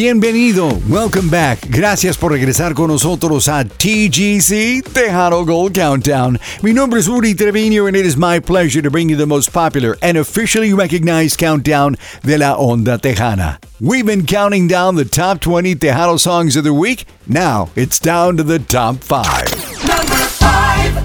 Bienvenido, welcome back. Gracias por regresar con nosotros a TGC Tejano Gold Countdown. Mi nombre es Rudy Treviño and it is my pleasure to bring you the most popular and officially recognized countdown de la Onda Tejana. We've been counting down the top 20 Tejano songs of the week. Now it's down to the top 5. Number 5.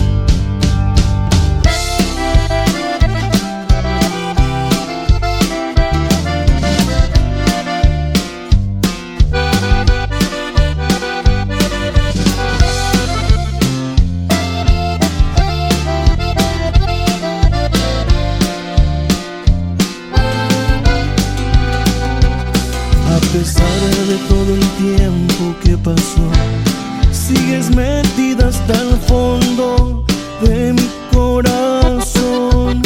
A pesar de todo el tiempo que pasó, sigues metida hasta el fondo de mi corazón.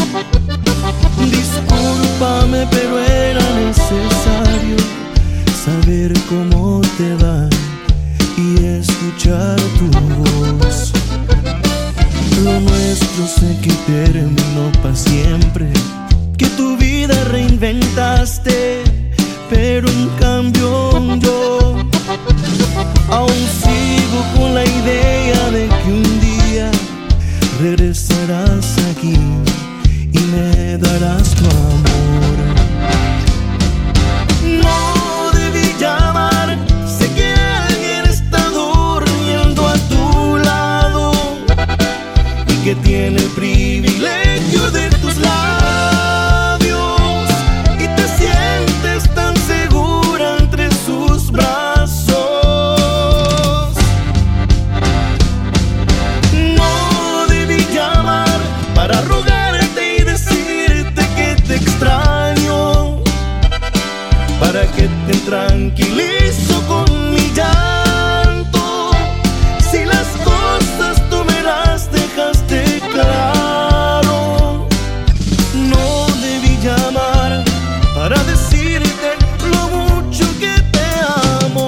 Discúlpame, pero era necesario saber cómo te va y escuchar tu voz. Lo nuestro sé que terminó para siempre, que tu vida reinventaste, pero en cambio yo aún sigo con la idea de que un día regresarás aquí y me darás tu amor. No debí llamar, sé que alguien está durmiendo a tu lado y que tiene el privilegio de tus labios y te sientes tan segura entre sus brazos. No debí llamar para rogarte y decirte que te extraño, para que te tranquilizo con mi llanto. Si las cosas tú me las dejaste claro, no debí llamar para decirte lo mucho que te amo.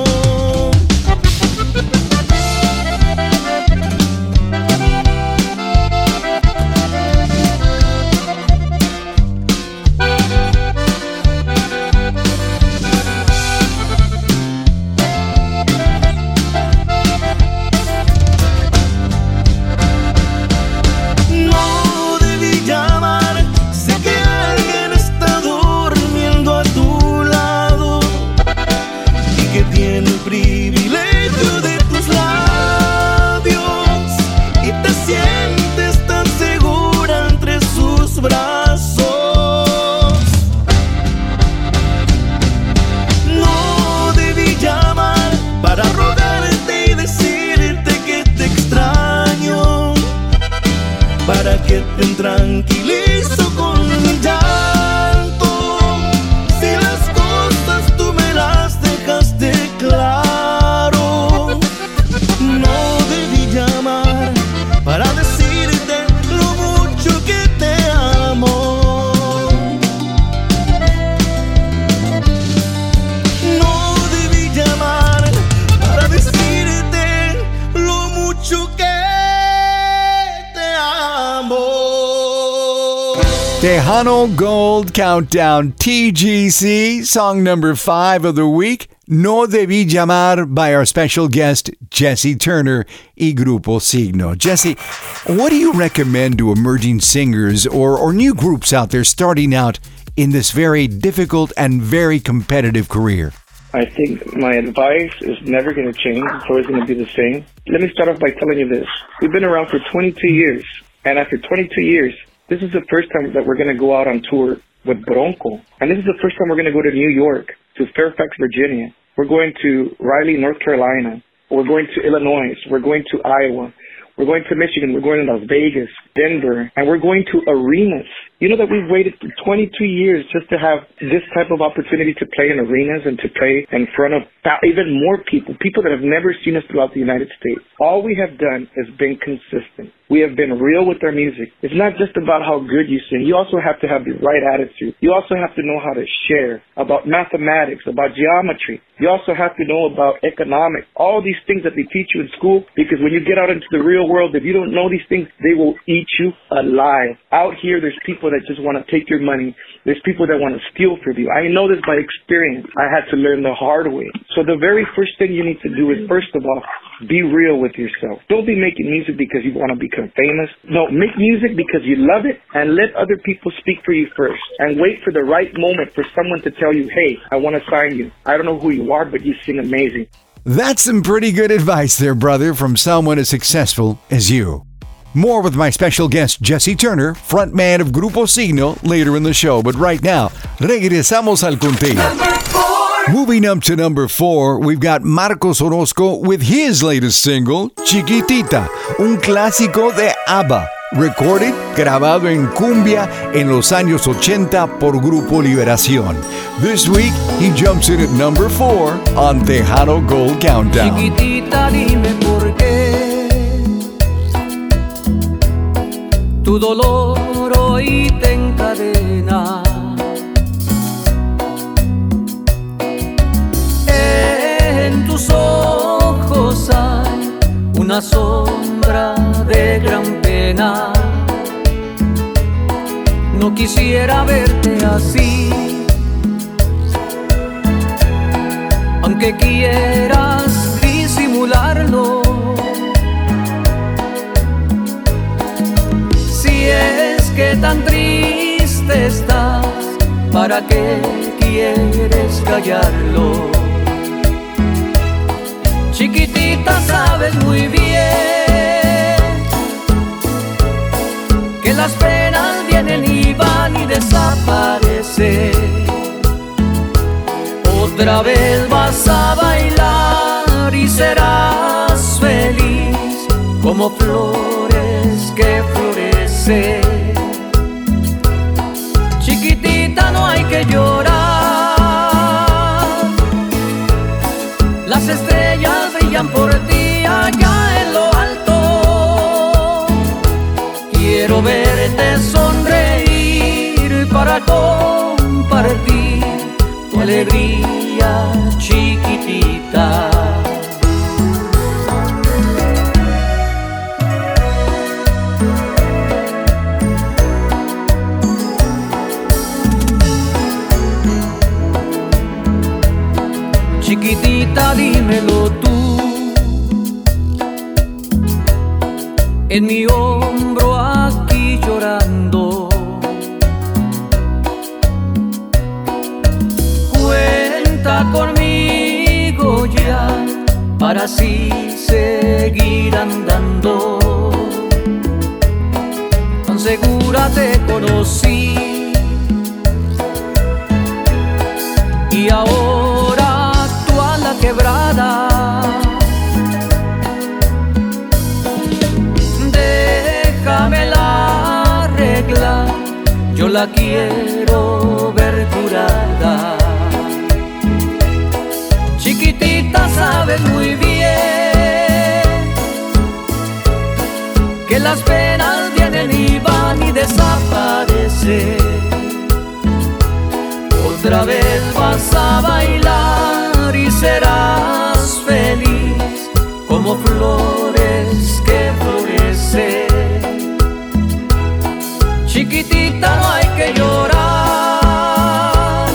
No debí llamar, sé que alguien está durmiendo a tu lado y que tiene el privilegio de tus labios y te sientes tan segura entre sus brazos. No debí llamar para rogarte y decirte que te extraño, para que te tranquilizo con mi llanto. Si las cosas tú me las dejaste claro, no debí llamar para decirte lo mucho que te amo. No debí llamar para decirte lo mucho que te amo. Tejano Gold Countdown TGC, song number 5 of the week, No Debí Llamar, by our special guest, Jesse Turner y Grupo Signo. Jesse, what do you recommend to emerging singers or new groups out there starting out in this very difficult and very competitive career? I think my advice is never going to change. It's always going to be the same. Let me start off by telling you this. We've been around for 22 years. And after 22 years, this is the first time that we're going to go out on tour with Bronco. And this is the first time we're going to go to New York, to Fairfax, Virginia. We're going to Raleigh, North Carolina. We're going to Illinois. We're going to Iowa. We're going to Michigan. We're going to Las Vegas, Denver. And we're going to arenas. You know that we've waited for 22 years just to have this type of opportunity to play in arenas and to play in front of even more people that have never seen us throughout the United States. All we have done is been consistent. we have been real with our music. It's not just about how good you sing. You also have to have the right attitude. You also have to know how to share about mathematics, about geometry. You also have to know about economics, all these things that they teach you in school, because when you get out into the real world, if you don't know these things, they will eat you alive. Out here, there's people that just want to take your money. There's people that want to steal from you. I know this by experience. I had to learn the hard way. So the very first thing you need to do is, first of all, be real with yourself. Don't be making music because you want to become famous. No, make music because you love it, and let other people speak for you first. And wait for the right moment for someone to tell you, hey, I want to sign you. I don't know who you are, but you sing amazing. That's some pretty good advice there, brother, from someone as successful as you. More with my special guest, Jesse Turner, frontman of Grupo Signo, later in the show. But right now, regresamos al conteo. Moving up to number 4, we've got Marcos Orozco with his latest single, Chiquitita, un clásico de ABBA, recorded, grabado en cumbia en los años 80 por Grupo Liberación. This week, he jumps in at number 4 on Tejano Gold Countdown. Chiquitita, dime por qué tu dolor hoy te encadena. En tus ojos hay una sombra de gran pena. No quisiera verte así, aunque quieras disimularlo. Si es que tan triste estás, ¿para qué quieres callarlo? Chiquitita, sabes muy bien que las penas vienen y van y desaparecen. Otra vez vas a bailar y serás feliz como flores que florecen. Chiquitita, no hay que llorar. Las estrellas brillan por ti allá en lo alto. Quiero verte sonreír para compartir tu alegría, chiquitita. Chiquitita, dímelo tú, en mi hombro aquí llorando. Cuenta conmigo ya para así seguir andando. Tan segura te conocí y ahora la quebrada. Déjamela arreglar, yo la quiero ver curada. Chiquitita, sabes muy bien que las penas vienen y van y desaparecen. Otra vez vas a bailar y serás feliz como flores que florecen. Chiquitita, no hay que llorar.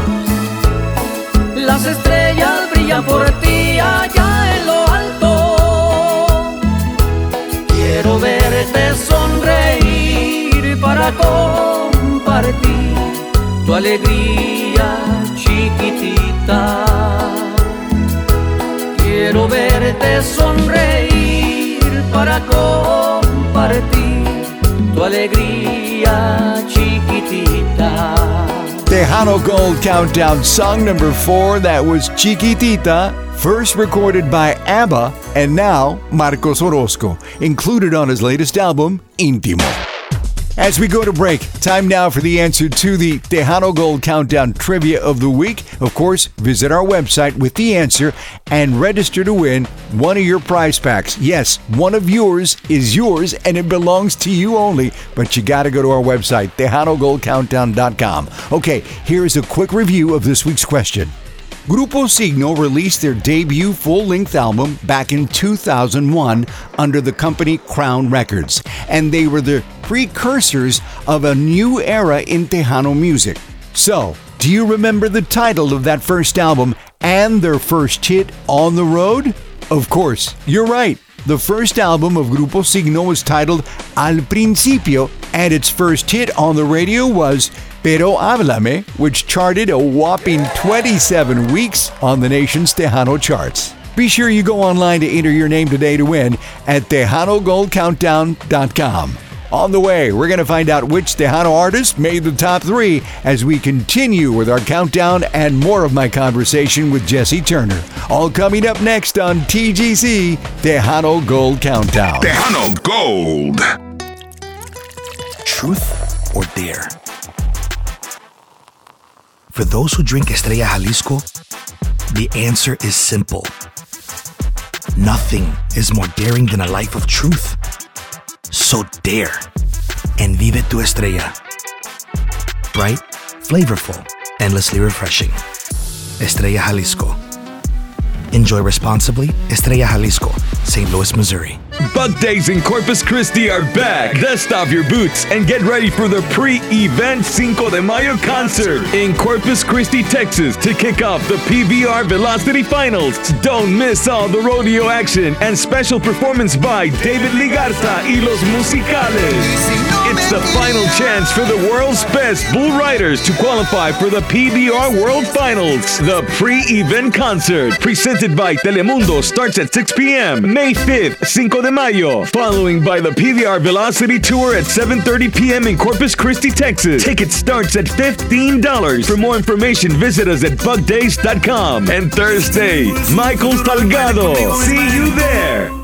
Las estrellas brillan por ti allá en lo alto. Quiero verte sonreír para compartir tu alegría, chiquitita. Quiero verte sonreír para compartir tu alegría, chiquitita. Tejano Gold Countdown song number 4, that was Chiquitita, first recorded by ABBA and now Marcos Orozco, included on his latest album, Íntimo. As we go to break, time now for the answer to the Tejano Gold Countdown Trivia of the Week. Of course, visit our website with the answer and register to win one of your prize packs. Yes, one of yours is yours and it belongs to you only, but you got to go to our website, TejanoGoldCountdown.com. Okay, here's a quick review of this week's question. Grupo Signo released their debut full-length album back in 2001 under the company Crown Records, and they were the precursors of a new era in Tejano music. So, do you remember the title of that first album and their first hit, On the Road? Of course, you're right. The first album of Grupo Signo was titled Al Principio, and its first hit on the radio was Pero Háblame, which charted a whopping 27 weeks on the nation's Tejano charts. Be sure you go online to enter your name today to win at TejanoGoldCountdown.com. On the way, we're going to find out which Tejano artist made the top 3 as we continue with our countdown and more of my conversation with Jesse Turner. All coming up next on TGC Tejano Gold Countdown. Tejano Gold. Truth or dare? For those who drink Estrella Jalisco, the answer is simple. Nothing is more daring than a life of truth. So dare and vive tu estrella. Bright, flavorful, endlessly refreshing. Estrella Jalisco. Enjoy responsibly. Estrella Jalisco, St. Louis, Missouri. Bug Days in Corpus Christi are back. Dust off your boots and get ready for the pre-event Cinco de Mayo concert in Corpus Christi, Texas to kick off the PBR Velocity Finals. Don't miss all the rodeo action and special performance by David Ligarza y Los Musicales. It's the final chance for the world's best bull riders to qualify for the PBR World Finals. The pre-event concert, presented by Telemundo, starts at 6 p.m. May 5th, Cinco de Mayo, following by the PBR Velocity Tour at 7:30 p.m. in Corpus Christi, Texas. Ticket starts at $15. For more information, visit us at bugdays.com. And Thursday, Michael Salgado. See you there.